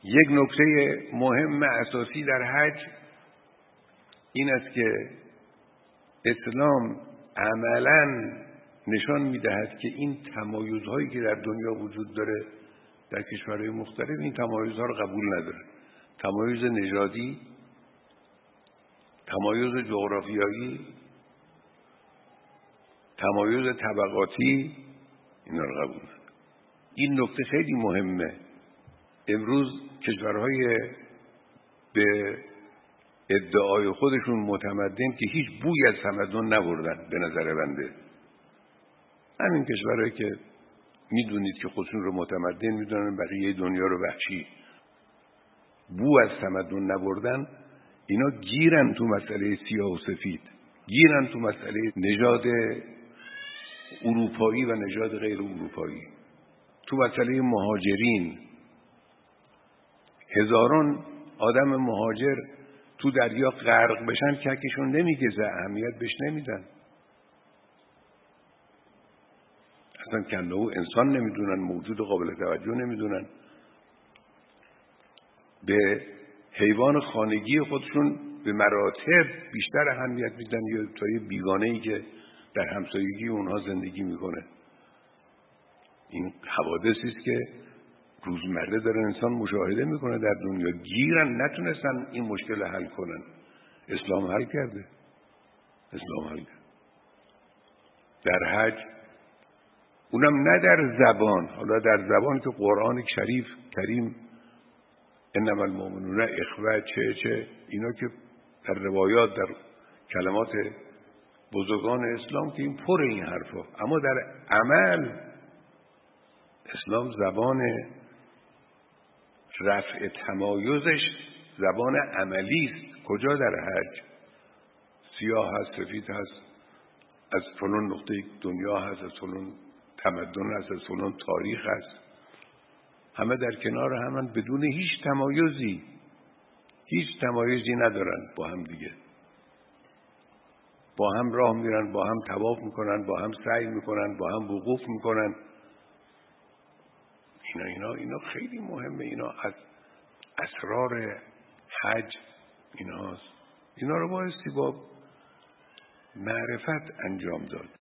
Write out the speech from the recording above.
یک نکته مهم اساسی در حج این است که اسلام عملاً نشان می‌دهد که این تمایزهایی که در دنیا وجود داره در کشورهای مختلف این تمایزها رو قبول نداره. تمایز نژادی، تمایز جغرافیایی، تمایز طبقاتی، اینا رو قبول نداره. این نکته خیلی مهمه. امروز کشورهای به ادعای خودشون متمدن که هیچ بوی از تمدن نبردن به نظر بنده، همین کشورهایی که میدونید که خودشون رو متمدن میدونن بقیه دنیا رو وحشی، بو از تمدن نبردن، اینا گیرن تو مسئله سیاه و سفید، گیرن تو مسئله نژاد اروپایی و نژاد غیر اروپایی، تو مسئله مهاجرین. هزاران آدم مهاجر تو دریا غرق بشن ککشون نمیگزه، اهمیت بهش نمیدن، اصلا کنده و انسان نمیدونن، موجود قابل توجه نمیدونن، به حیوان خانگی خودشون به مراتب بیشتر اهمیت میدن یا تا یه بیگانه‌ای که در همسایگی اونها زندگی میکنه. این حوادثی است که روزمره داره انسان مشاهده میکنه در دنیا. گیرن، نتونستن این مشکل حل کنن. اسلام حل کرده. اسلام حل کرده. در حج، اونم نه در زبان، حالا در زبان که قرآن شریف کریم انما المؤمنون اخوه چه اینا که در روایات در کلمات بزرگان اسلام که این پر این حرفا، اما در عمل اسلام زبان رفع تمایزش زبان عملی است. کجا در حج؟ سیاه هست، سفید هست، از فلان نقطه دنیا هست، از فلان تمدن هست، از فلان تاریخ هست، همه در کنار هم بدون هیچ تمایزی، هیچ تمایزی ندارن با هم دیگه، با هم راه میرن، با هم طواف میکنن، با هم سعی میکنن، با هم وقوف میکنن. اینا خیلی مهمه. اینا از اسرار حج ایناست. اینا رو بایستی با معرفت انجام داد.